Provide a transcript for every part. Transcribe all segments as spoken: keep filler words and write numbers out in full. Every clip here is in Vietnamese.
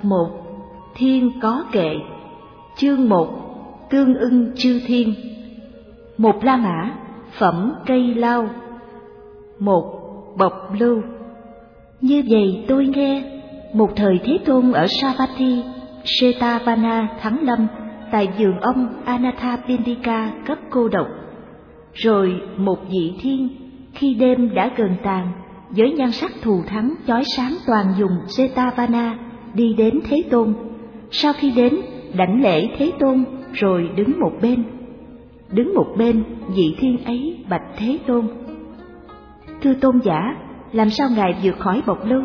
một. Thiên có kệ. Chương một. Tương ưng chư thiên. Một La Mã, phẩm cây lao. Một. Bộc lưu. Như vậy tôi nghe, một thời Thế Tôn ở Savatthi, Jetavana Thắng Lâm, tại vườn ông Anathapindika cấp cô độc. Rồi một vị thiên, khi đêm đã gần tàn, với nhan sắc thù thắng chói sáng toàn vùng Jetavana, đi đến Thế Tôn. Sau khi đến, đảnh lễ Thế Tôn, rồi đứng một bên. Đứng một bên, vị thiên ấy bạch Thế Tôn: Thưa tôn giả, làm sao ngài vượt khỏi bộc lưu?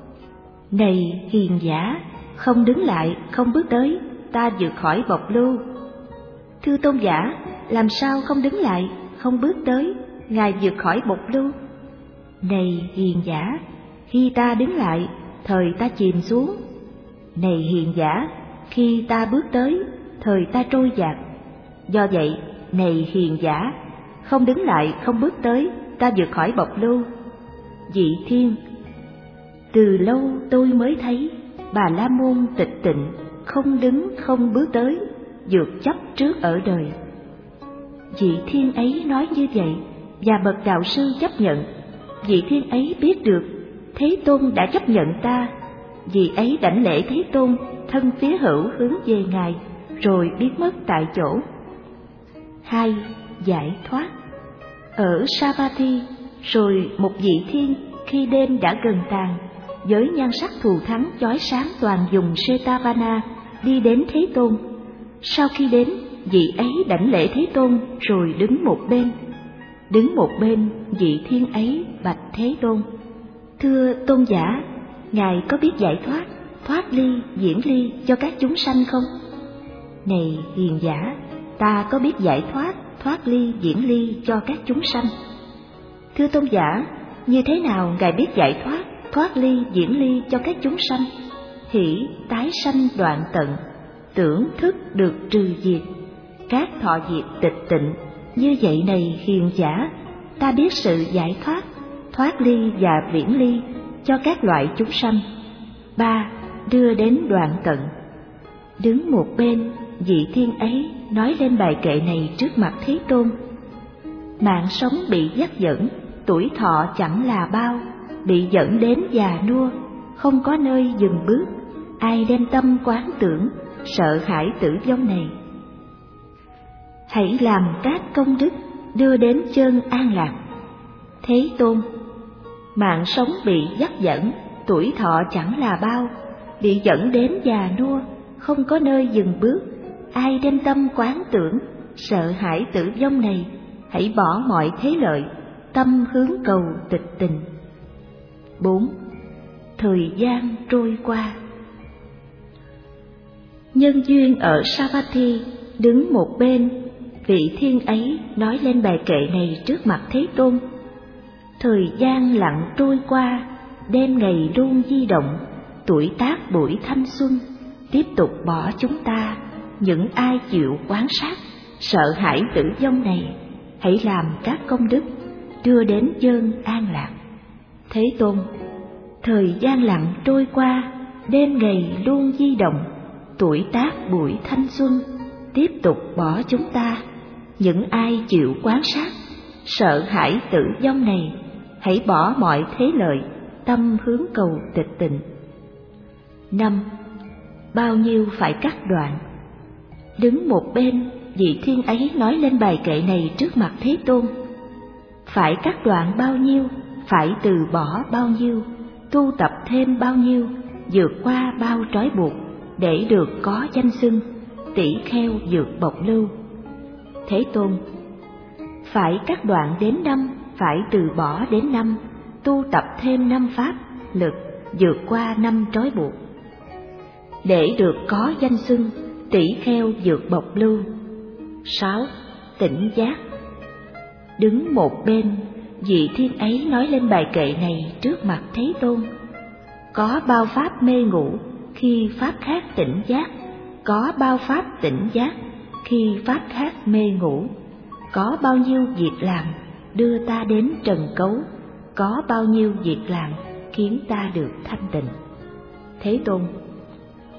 Này hiền giả, không đứng lại, không bước tới, ta vượt khỏi bộc lưu. Thưa tôn giả, làm sao không đứng lại, không bước tới, ngài vượt khỏi bộc lưu? Này hiền giả, khi ta đứng lại, thời ta chìm xuống. Này hiền giả, khi ta bước tới, thời ta trôi dạt. Do vậy, này hiền giả, không đứng lại, không bước tới, ta vượt khỏi bộc lưu. Vị thiên: Từ lâu tôi mới thấy Bà La Môn tịch tịnh, không đứng không bước tới, vượt chấp trước ở đời. Vị thiên ấy nói như vậy, và bậc đạo sư chấp nhận. Vị thiên ấy biết được Thế Tôn đã chấp nhận ta. Vị ấy đảnh lễ Thế Tôn, thân phía hữu hướng về ngài, rồi biến mất tại chỗ. Hai. Giải thoát. Ở Savatthi, rồi một vị thiên, khi đêm đã gần tàn, với nhan sắc thù thắng chói sáng toàn vùng Jetavana, đi đến Thế Tôn. Sau khi đến, vị ấy đảnh lễ Thế Tôn, rồi đứng một bên. Đứng một bên, vị thiên ấy bạch Thế Tôn: Thưa tôn giả, ngài có biết giải thoát, thoát ly, diễn ly cho các chúng sanh không? Này hiền giả, ta có biết giải thoát, thoát ly, diễn ly cho các chúng sanh. Thưa tôn giả, như thế nào ngài biết giải thoát, thoát ly, diễn ly cho các chúng sanh? Hỷ tái sanh đoạn tận, tưởng thức được trừ diệt, các thọ diệt tịch tịnh. Như vậy này hiền giả, ta biết sự giải thoát, thoát ly và viễn ly cho các loại chúng sanh. Ba. Đưa đến đoạn tận. Đứng một bên, vị thiên ấy nói lên bài kệ này trước mặt Thế Tôn: Mạng sống bị dắt dẫn, tuổi thọ chẳng là bao, bị dẫn đến già nua, không có nơi dừng bước. Ai đem tâm quán tưởng, sợ hãi tử vong này? Hãy làm các công đức, đưa đến chân an lạc. Thế Tôn: Mạng sống bị dắt dẫn, tuổi thọ chẳng là bao, bị dẫn đến già nua, không có nơi dừng bước. Ai đem tâm quán tưởng, sợ hãi tử vong này? Hãy bỏ mọi thế lợi, tâm hướng cầu tịch tình. Bốn. Thời gian trôi qua. Nhân duyên ở Savatthi, đứng một bên, vị thiên ấy nói lên bài kệ này trước mặt Thế Tôn: Thời gian lặng trôi qua, đêm ngày luôn di động, tuổi tác buổi thanh xuân, tiếp tục bỏ chúng ta. Những ai chịu quán sát, sợ hãi tử vong này, hãy làm các công đức, đưa đến chơn an lạc. Thế Tôn: Thời gian lặng trôi qua, đêm ngày luôn di động, tuổi tác buổi thanh xuân, tiếp tục bỏ chúng ta. Những ai chịu quán sát, sợ hãi tử vong này, hãy bỏ mọi thế lợi, tâm hướng cầu tịch tịnh. Năm. Bao nhiêu phải cắt đoạn. Đứng một bên, vị thiên ấy nói lên bài kệ này trước mặt Thế Tôn: Phải cắt đoạn bao nhiêu, phải từ bỏ bao nhiêu, tu tập thêm bao nhiêu, vượt qua bao trói buộc, để được có danh xưng tỷ kheo vượt bộc lưu. Thế Tôn: Phải cắt đoạn đến năm, phải từ bỏ đến năm, tu tập thêm năm pháp lực, vượt qua năm trói buộc, để được có danh xưng tỷ kheo vượt bộc lưu. Sáu. Tỉnh giác. Đứng một bên, vị thiên ấy nói lên bài kệ này trước mặt Thế Tôn: Có bao pháp mê ngủ, khi pháp khác tỉnh giác, có bao pháp tỉnh giác, khi pháp khác mê ngủ. Có bao nhiêu việc làm đưa ta đến trần cấu, có bao nhiêu việc làm khiến ta được thanh tịnh. Thế Tôn: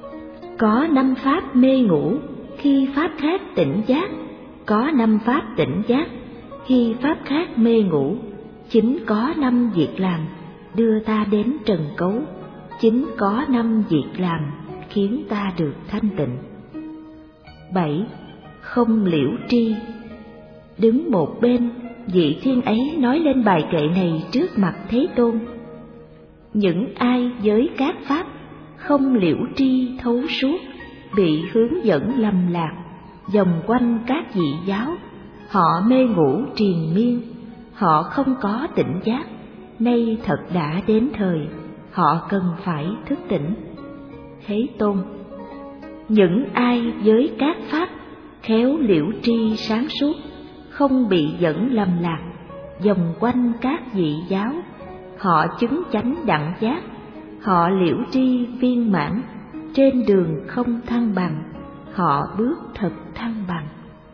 Có năm pháp mê ngủ, khi pháp khác tỉnh giác. Có năm pháp tỉnh giác, khi pháp khác mê ngủ. Chính có năm việc làm, đưa ta đến trần cấu. Chính có năm việc làm, khiến ta được thanh tịnh. Bảy. Không liễu tri. Đứng một bên, vị thiên ấy nói lên bài kệ này trước mặt Thế Tôn. Những ai với các pháp không liễu tri thấu suốt, bị hướng dẫn lầm lạc, vòng quanh các vị giáo, họ mê ngủ triền miên, họ không có tỉnh giác, nay thật đã đến thời, họ cần phải thức tỉnh. Thế Tôn. Những ai với các pháp khéo liễu tri sáng suốt, không bị dẫn lầm lạc, vòng quanh các vị giáo, họ chứng chánh đẳng giác, họ liễu tri viên mãn, trên đường không thăng bằng, họ bước thật thăng bằng.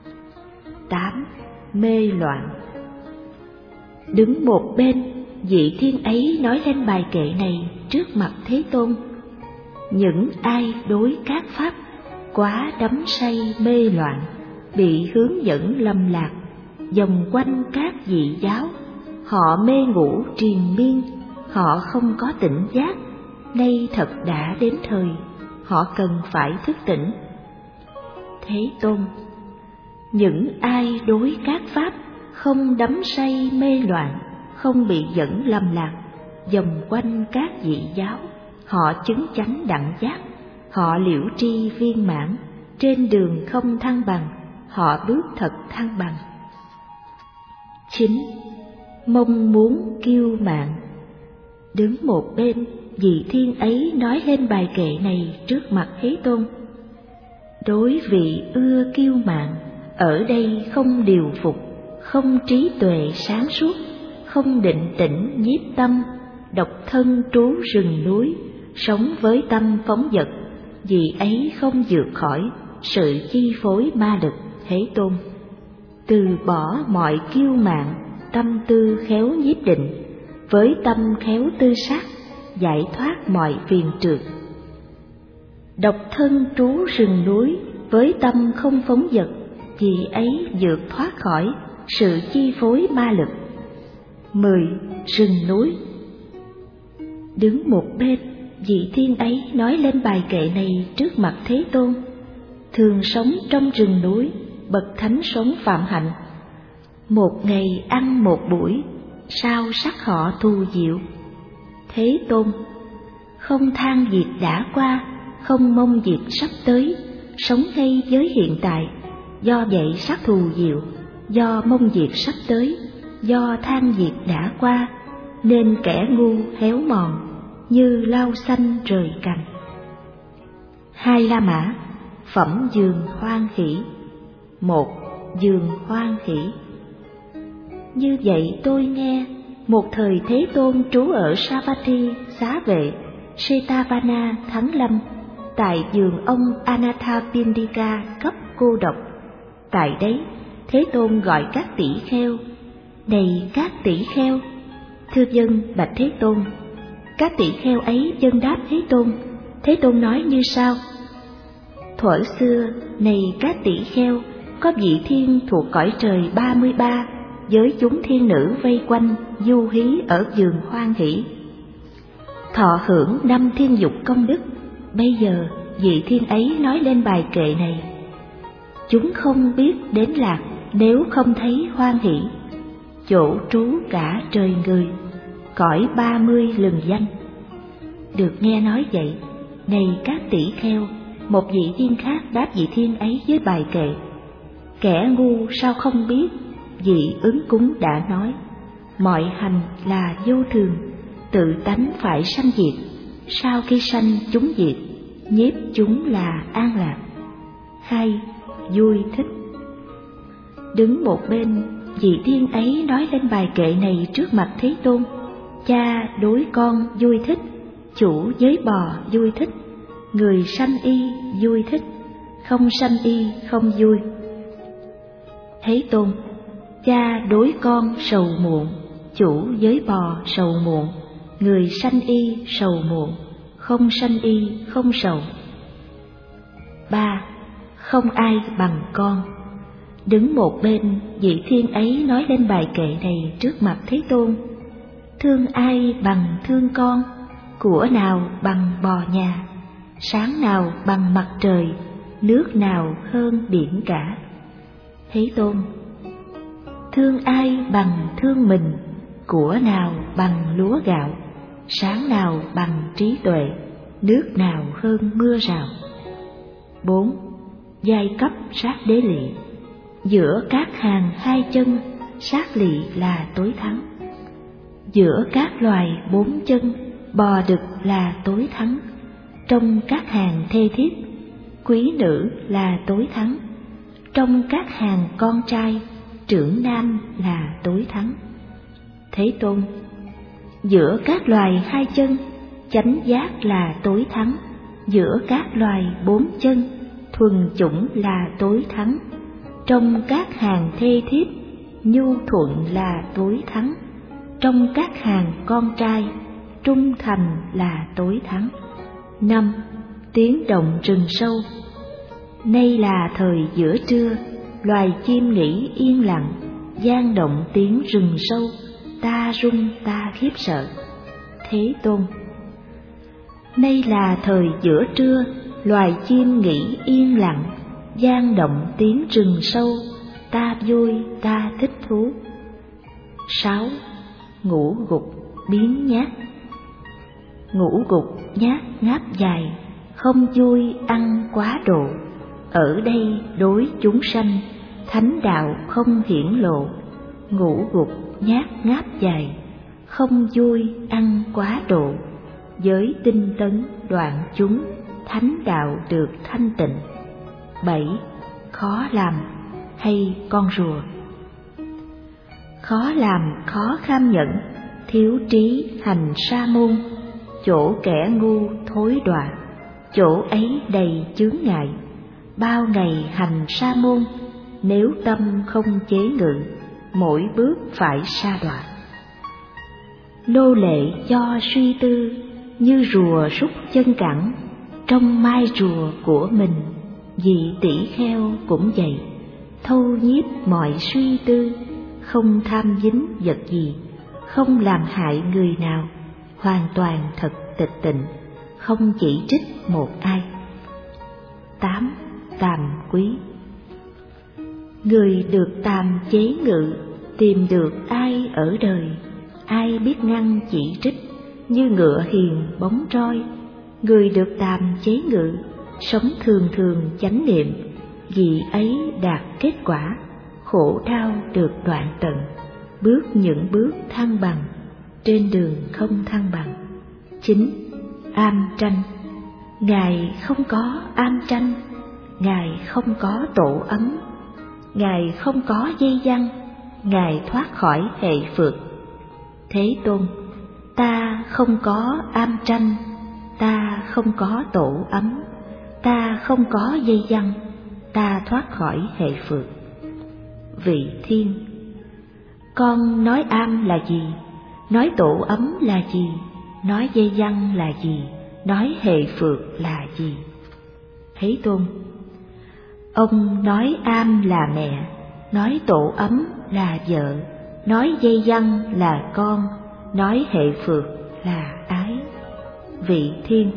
Tám. Mê loạn. Đứng một bên, vị thiên ấy nói lên bài kệ này trước mặt Thế Tôn. Những ai đối các pháp quá đắm say mê loạn, bị hướng dẫn lầm lạc, vòng quanh các vị giáo, họ mê ngủ triền miên, họ không có tỉnh giác, nay thật đã đến thời, họ cần phải thức tỉnh. Thế Tôn. Những ai đối các pháp không đắm say mê loạn, không bị dẫn lầm lạc, vòng quanh các vị giáo, họ chứng chánh đẳng giác, họ liễu tri viên mãn, trên đường không thăng bằng, họ bước thật thăng bằng. Chín. Mong muốn kiêu mạn. Đứng một bên, vị thiên ấy nói lên bài kệ này trước mặt Thế Tôn. Đối vị ưa kiêu mạn, ở đây không điều phục, không trí tuệ sáng suốt, không định tĩnh nhiếp tâm, độc thân trú rừng núi, sống với tâm phóng dật, vì ấy không vượt khỏi sự chi phối ma lực. Thế Tôn. Từ bỏ mọi kiêu mạn, tâm tư khéo nhiếp định, với tâm khéo tư sát, giải thoát mọi phiền trượt. Độc thân trú rừng núi, với tâm không phóng dật, vì ấy vượt thoát khỏi sự chi phối ma lực. Mười. Rừng núi. Đứng một bên, vị thiên ấy nói lên bài kệ này trước mặt Thế Tôn. Thường sống trong rừng núi, bậc thánh sống phạm hạnh. Một ngày ăn một buổi, sao sắc họ thù diệu. Thế Tôn. Không than việc đã qua, không mong việc sắp tới, sống ngay với hiện tại. Do vậy sắc thù diệu, do mong việc sắp tới, do than việc đã qua, nên kẻ ngu héo mòn, như lau xanh rời cành. Hai La Mã. Phẩm giường hoan hỷ. Một. Giường hoan hỷ. Như vậy tôi nghe, một thời Thế Tôn trú ở Savatthi, Xá Vệ, Setavana, Thắng Lâm, tại giường ông Anathapindika cấp cô độc. Tại đấy, Thế Tôn gọi các tỷ kheo. Này các tỷ kheo! Thưa vâng, bạch Thế Tôn. Các tỷ kheo ấy vâng đáp Thế Tôn. Thế Tôn nói như sau: thuở xưa, này các tỷ kheo, có vị thiên thuộc cõi trời ba mươi ba, với chúng thiên nữ vây quanh, du hí ở giường hoan hỷ, thọ hưởng năm thiên dục công đức. Bây giờ, vị thiên ấy nói lên bài kệ này: chúng không biết đến lạc nếu không thấy hoan hỷ, chỗ trú cả trời người, cõi ba mươi lừng danh. Được nghe nói vậy, này các tỷ kheo, một vị thiên khác đáp vị thiên ấy với bài kệ: kẻ ngu sao không biết, vị ứng cúng đã nói, mọi hành là vô thường, tự tánh phải sanh diệt, sau khi sanh chúng diệt, nhiếp chúng là an lạc. Hai. Vui thích. Đứng một bên, vị thiên ấy nói lên bài kệ này trước mặt Thế Tôn. Cha đối con vui thích, chủ với bò vui thích, người sanh y vui thích, không sanh y không vui. Thế Tôn. Cha đối con sầu muộn, chủ với bò sầu muộn, người sanh y sầu muộn, không sanh y không sầu. Ba, không ai bằng con. Đứng một bên, vị thiên ấy nói lên bài kệ này trước mặt Thế Tôn. Thương ai bằng thương con, của nào bằng bò nhà, sáng nào bằng mặt trời, nước nào hơn biển cả. Thế Tôn: thương ai bằng thương mình, của nào bằng lúa gạo, sáng nào bằng trí tuệ, nước nào hơn mưa rào. Bốn, giai cấp sát đế lỵ. Giữa các hàng hai chân, sát lỵ là tối thắng. Giữa các loài bốn chân, bò đực là tối thắng. Trong các hàng thê thiếp, quý nữ là tối thắng. Trong các hàng con trai, trưởng nam là tối thắng. Thế Tôn: giữa các loài hai chân, chánh giác là tối thắng. Giữa các loài bốn chân, thuần chủng là tối thắng. Trong các hàng thê thiếp, nhu thuận là tối thắng. Trong các hàng con trai, trung thành là tối thắng. Năm, tiếng động rừng sâu. Nay là thời giữa trưa, loài chim nghỉ yên lặng, vang động tiếng rừng sâu, ta run ta khiếp sợ. Thế Tôn: nay là thời giữa trưa, loài chim nghỉ yên lặng, vang động tiếng rừng sâu, ta vui ta thích thú. Sáu, ngủ gục biến nhát. Ngủ gục nhát ngáp dài, không vui ăn quá độ. Ở đây đối chúng sanh, thánh đạo không hiển lộ. Ngủ gục nhát ngáp dài, không vui ăn quá độ. Giới tinh tấn đoạn chúng, thánh đạo được thanh tịnh. Bảy, khó làm hay con rùa. Khó làm khó kham nhẫn, thiếu trí hành sa môn. Chỗ kẻ ngu thối đọa, chỗ ấy đầy chướng ngại. Bao ngày hành sa môn, nếu tâm không chế ngự, mỗi bước phải sa đọa. Nô lệ do suy tư, như rùa rút chân cẳng. Trong mai rùa của mình, vị tỷ kheo cũng vậy. Thâu nhiếp mọi suy tư, không tham dính vật gì, không làm hại người nào, hoàn toàn thật tịch tịnh, không chỉ trích một ai. Tám, tàm quý. Người được tàm chế ngự, tìm được ai ở đời. Ai biết ngăn chỉ trích, như ngựa hiền bóng roi. Người được tàm chế ngự, sống thường thường chánh niệm, vì ấy đạt kết quả, khổ đau được đoạn tận, bước những bước thăng bằng, trên đường không thăng bằng. Chín, am tranh. Ngài không có am tranh, Ngài không có tổ ấm, Ngài không có dây dăng, Ngài thoát khỏi hệ phược. Thế Tôn: ta không có am tranh, ta không có tổ ấm, ta không có dây dăng, ta thoát khỏi hệ phược. Vị Thiên: con nói am là gì? Nói tổ ấm là gì? Nói dây dăng là gì? Nói hệ phược là gì? Thế Tôn: ông nói am là mẹ, nói tổ ấm là vợ, nói dây dăng là con, nói hệ phược là ái. Vị Thiên: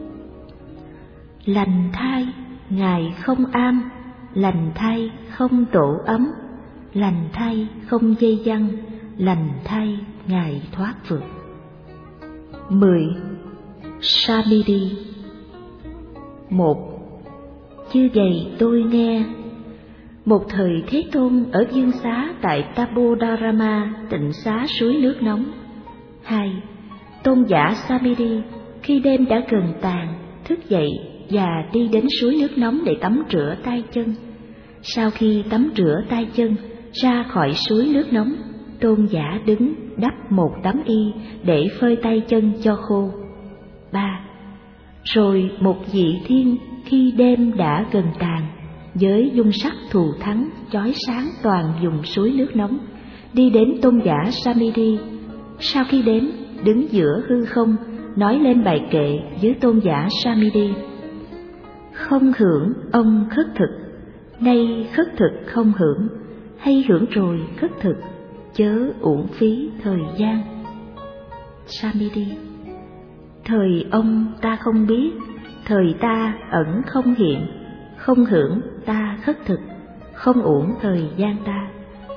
lành thai Ngài không am, lành thai không tổ ấm, lành thai không dây dăng, lành thai Ngài thoát phược. Mười, Samidhi. Một, như vậy tôi nghe. Một thời Thế Tôn ở Dương Xá tại Tabodharama, tịnh xá suối nước nóng. Hai, tôn giả Samidhi khi đêm đã gần tàn, thức dậy và đi đến suối nước nóng để tắm rửa tay chân. Sau khi tắm rửa tay chân, ra khỏi suối nước nóng, tôn giả đứng đắp một tấm y để phơi tay chân cho khô. Ba, rồi một vị thiên khi đêm đã gần tàn, với dung sắc thù thắng chói sáng toàn vùng suối nước nóng, đi đến tôn giả Samidhi. Sau khi đến, đứng giữa hư không, nói lên bài kệ với tôn giả Samidhi. Không hưởng ông khất thực, nay khất thực không hưởng, hay hưởng rồi khất thực, chớ uổng phí thời gian. Samiti: thời ông ta không biết, thời ta ẩn không hiện, không hưởng ta khất thực, không uổng thời gian ta.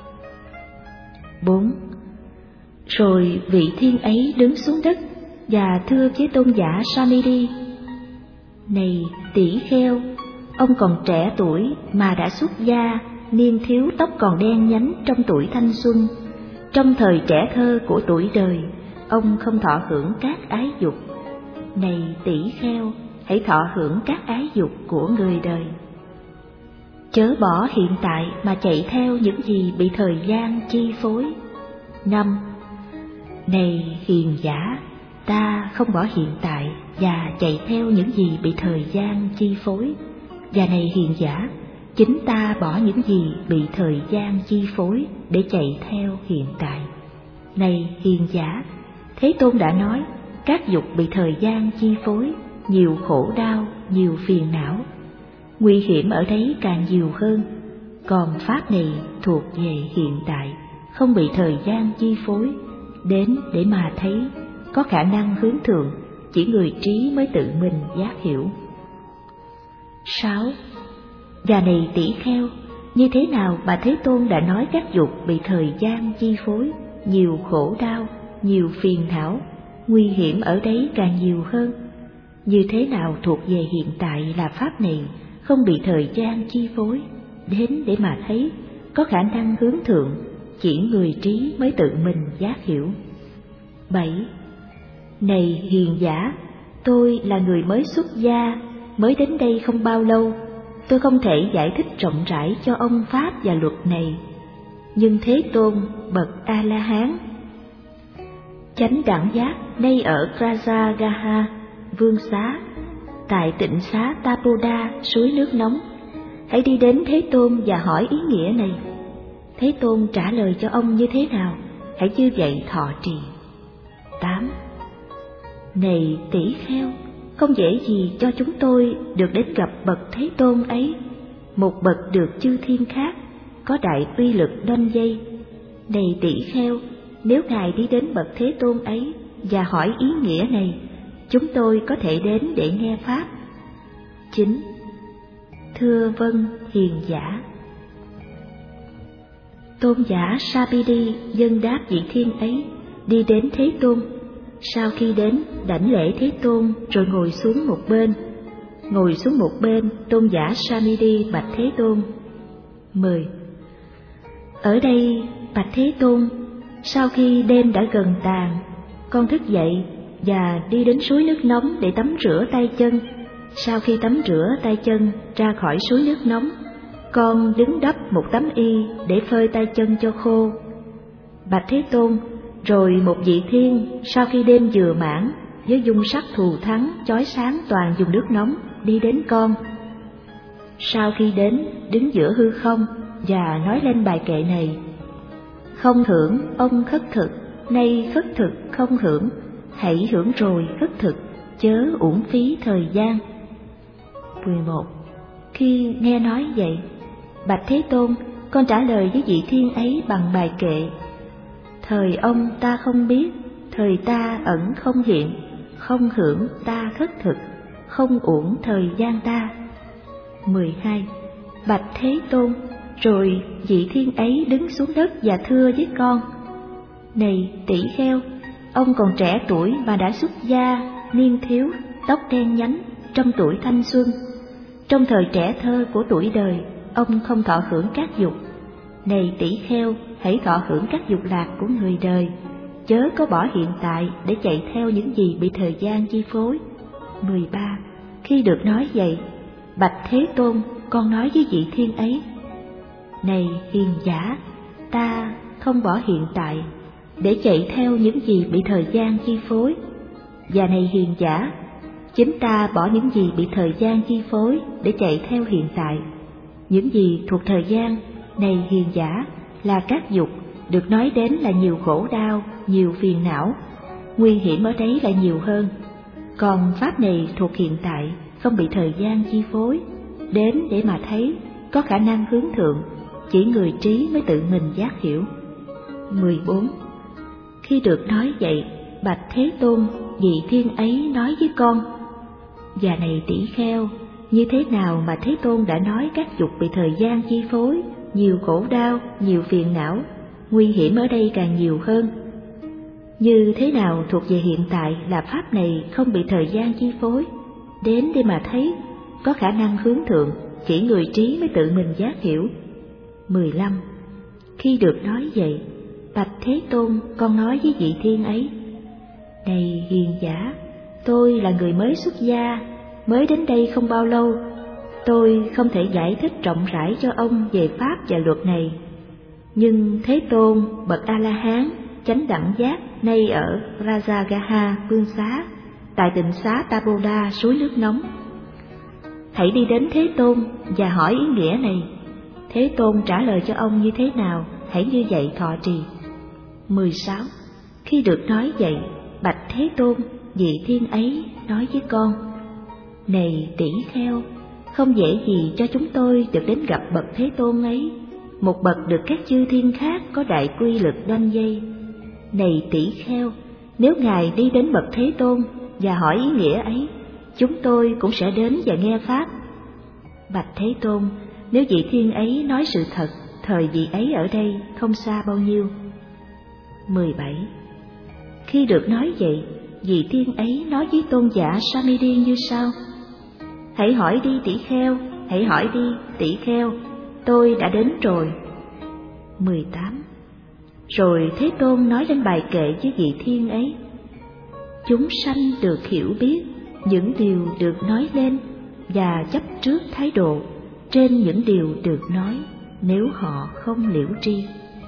Bốn. Rồi vị thiên ấy đứng xuống đất và thưa với tôn giả Samiti: này tỷ kheo, ông còn trẻ tuổi mà đã xuất gia, niên thiếu tóc còn đen nhánh trong tuổi thanh xuân. Trong thời trẻ thơ của tuổi đời, ông không thọ hưởng các ái dục. Này tỷ kheo, hãy thọ hưởng các ái dục của người đời. Chớ bỏ hiện tại mà chạy theo những gì bị thời gian chi phối. Năm. Này hiền giả, ta không bỏ hiện tại và chạy theo những gì bị thời gian chi phối. Và này hiền giả, chính ta bỏ những gì bị thời gian chi phối để chạy theo hiện tại. Này hiền giả, Thế Tôn đã nói, các dục bị thời gian chi phối, nhiều khổ đau, nhiều phiền não. Nguy hiểm ở đấy càng nhiều hơn. Còn pháp này thuộc về hiện tại, không bị thời gian chi phối, đến để mà thấy, có khả năng hướng thượng, chỉ người trí mới tự mình giác hiểu. Sáu. Và này tỷ kheo, như thế nào mà Thế Tôn đã nói các dục bị thời gian chi phối, nhiều khổ đau, nhiều phiền não, nguy hiểm ở đấy càng nhiều hơn? Như thế nào thuộc về hiện tại là pháp này không bị thời gian chi phối, đến để mà thấy, có khả năng hướng thượng, chỉ người trí mới tự mình giác hiểu. Bảy. Này hiền giả, tôi là người mới xuất gia, mới đến đây không bao lâu, tôi không thể giải thích rộng rãi cho ông pháp và luật này. Nhưng Thế Tôn bậc A-la-hán, chánh đẳng giác, nay ở Rajagaha, vương xá, tại tịnh xá Tapoda, suối nước nóng. Hãy đi đến Thế Tôn và hỏi ý nghĩa này. Thế Tôn trả lời cho ông như thế nào, hãy như vậy thọ trì. Tám. Này tỷ kheo, không dễ gì cho chúng tôi được đến gặp bậc Thế Tôn ấy, một bậc được chư thiên khác, có đại uy lực đoanh dây. Này tỷ kheo, nếu Ngài đi đến bậc Thế Tôn ấy và hỏi ý nghĩa này, chúng tôi có thể đến để nghe pháp. Chín. Thưa vâng hiền giả. Tôn giả Sapidi dâng đáp vị thiên ấy, đi đến Thế Tôn. Sau khi đến, đảnh lễ Thế Tôn rồi ngồi xuống một bên. Ngồi xuống một bên, tôn giả Samidi bạch Thế Tôn. Mười. Ở đây, bạch Thế Tôn, sau khi đêm đã gần tàn, con thức dậy và đi đến suối nước nóng để tắm rửa tay chân. Sau khi tắm rửa tay chân ra khỏi suối nước nóng, con đứng đắp một tấm y để phơi tay chân cho khô. Bạch Thế Tôn, rồi một vị thiên sau khi đêm vừa mãn, với dung sắc thù thắng chói sáng toàn dùng nước nóng, đi đến con. Sau khi đến, đứng giữa hư không và nói lên bài kệ này: không hưởng ông khất thực, nay khất thực không hưởng, hãy hưởng rồi khất thực, chớ uổng phí thời gian. Mười một. Khi nghe nói vậy, bạch Thế Tôn, con trả lời với vị thiên ấy bằng bài kệ: thời ông ta không biết, thời ta ẩn không hiện, không hưởng ta khất thực, không uổng thời gian ta. Mười hai. Bạch Thế Tôn, rồi vị thiên ấy đứng xuống đất và thưa với con: này tỷ kheo, ông còn trẻ tuổi mà đã xuất gia, niên thiếu, tóc đen nhánh, trong tuổi thanh xuân. Trong thời trẻ thơ của tuổi đời, ông không thọ hưởng các dục. Này tỷ kheo, hãy thọ hưởng các dục lạc của người đời, chớ có bỏ hiện tại để chạy theo những gì bị thời gian chi phối. Mười ba. Khi được nói vậy, bạch Thế Tôn, con nói với vị thiên ấy: này hiền giả, ta không bỏ hiện tại để chạy theo những gì bị thời gian chi phối. Và này hiền giả, chính ta bỏ những gì bị thời gian chi phối để chạy theo hiện tại. Những gì thuộc thời gian, này hiền giả, là các dục, được nói đến là nhiều khổ đau, nhiều phiền não. Nguy hiểm ở đấy là nhiều hơn. Còn pháp này thuộc hiện tại, không bị thời gian chi phối, đến để mà thấy, có khả năng hướng thượng, chỉ người trí mới tự mình giác hiểu. mười bốn. Khi được nói vậy, bạch Thế Tôn, vị thiên ấy nói với con: Và này tỷ kheo, như thế nào mà Thế Tôn đã nói các dục bị thời gian chi phối, nhiều khổ đau, nhiều phiền não, nguy hiểm ở đây càng nhiều hơn. Như thế nào thuộc về hiện tại là pháp này không bị thời gian chi phối, đến để mà thấy, có khả năng hướng thượng, chỉ người trí mới tự mình giác hiểu. mười lăm. Khi được nói vậy, bạch Thế Tôn, con nói với vị thiên ấy: Này hiền giả, tôi là người mới xuất gia, mới đến đây không bao lâu, tôi không thể giải thích rộng rãi cho ông về pháp và luật này. Nhưng Thế Tôn, bậc A-la-hán, chánh đẳng giác, nay ở Rajagaha vương xá, tại tịnh xá Taboda suối nước nóng. Hãy đi đến Thế Tôn và hỏi ý nghĩa này. Thế Tôn trả lời cho ông như thế nào, hãy như vậy thọ trì. mười sáu. Khi được nói vậy, bạch Thế Tôn, vị thiên ấy nói với con: Này tỷ kheo, không dễ gì cho chúng tôi được đến gặp bậc Thế Tôn ấy, một bậc được các chư thiên khác có đại quy lực đoanh dây. Này tỷ kheo, nếu ngài đi đến bậc Thế Tôn và hỏi ý nghĩa ấy, chúng tôi cũng sẽ đến và nghe pháp. Bạch Thế Tôn, nếu vị thiên ấy nói sự thật, thời vị ấy ở đây không xa bao nhiêu. mười bảy. Khi được nói vậy, vị thiên ấy nói với tôn giả Samiri như sau: Hãy hỏi đi tỷ kheo, hãy hỏi đi tỷ kheo, tôi đã đến rồi. mười tám. Rồi Thế Tôn nói lên bài kệ với vị thiên ấy: Chúng sanh được hiểu biết những điều được nói lên và chấp trước thái độ trên những điều được nói, nếu họ không liễu tri.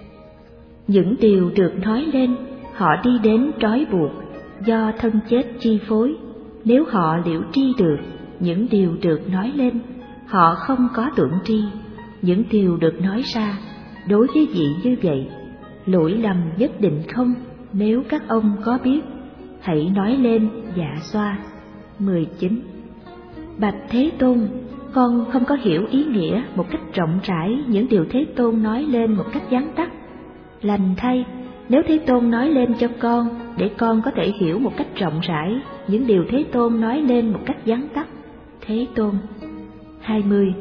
Những điều được nói lên, họ đi đến trói buộc do thân chết chi phối, nếu họ liễu tri được những điều được nói lên, họ không có tưởng tri những điều được nói ra. Đối với vị như vậy, lỗi lầm nhất định không, nếu các ông có biết, hãy nói lên dạ xoa. mười chín. Bạch Thế Tôn, con không có hiểu ý nghĩa một cách rộng rãi những điều Thế Tôn nói lên một cách vắn tắt. Lành thay, nếu Thế Tôn nói lên cho con, để con có thể hiểu một cách rộng rãi những điều Thế Tôn nói lên một cách vắn tắt. Thế Tôn. hai mươi.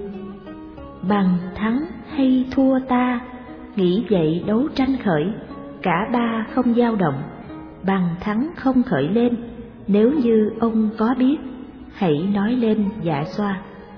Bằng thắng hay thua ta, nghĩ vậy đấu tranh khởi, cả ba không dao động, bằng thắng không khởi lên, nếu như ông có biết, hãy nói lên dạ xoa.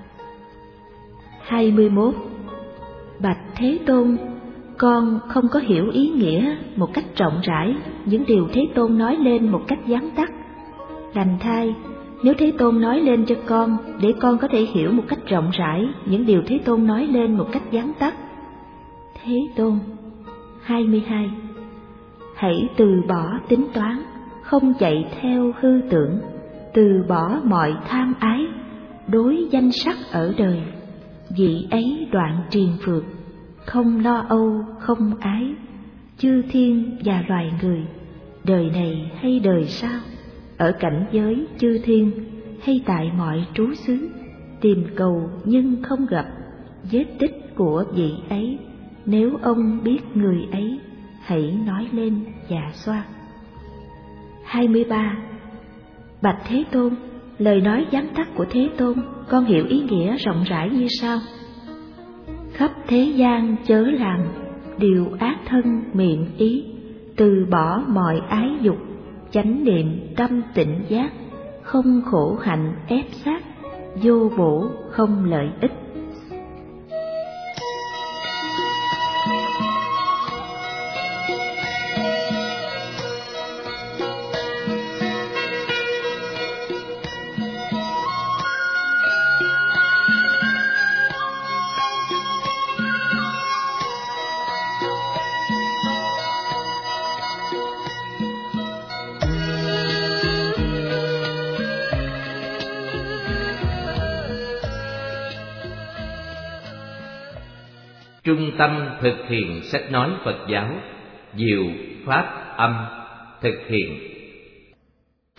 hai mươi mốt. Bạch Thế Tôn, con không có hiểu ý nghĩa một cách rộng rãi những điều Thế Tôn nói lên một cách vắn tắt. Lành thay, nếu Thế Tôn nói lên cho con, để con có thể hiểu một cách rộng rãi những điều Thế Tôn nói lên một cách vắn tắt. Thế Tôn. hai mươi hai. Hãy từ bỏ tính toán, không chạy theo hư tưởng, từ bỏ mọi tham ái, đối danh sắc ở đời, vị ấy đoạn triền phược, không lo âu không ái, chư thiên và loài người, đời này hay đời sau, ở cảnh giới chư thiên hay tại mọi trú xứ, tìm cầu nhưng không gặp, vết tích của vị ấy, nếu ông biết người ấy, hãy nói lên dạ xoa. hai mươi ba. Bạch Thế Tôn, lời nói vắn tắt của Thế Tôn, con hiểu ý nghĩa rộng rãi như sau: khắp thế gian chớ làm điều ác thân miệng ý, từ bỏ mọi ái dục, chánh niệm tâm tịnh giác, không khổ hạnh ép sát, vô bổ không lợi ích. Trung tâm thực hiện sách nói Phật giáo, Diệu Pháp Âm, thực hiện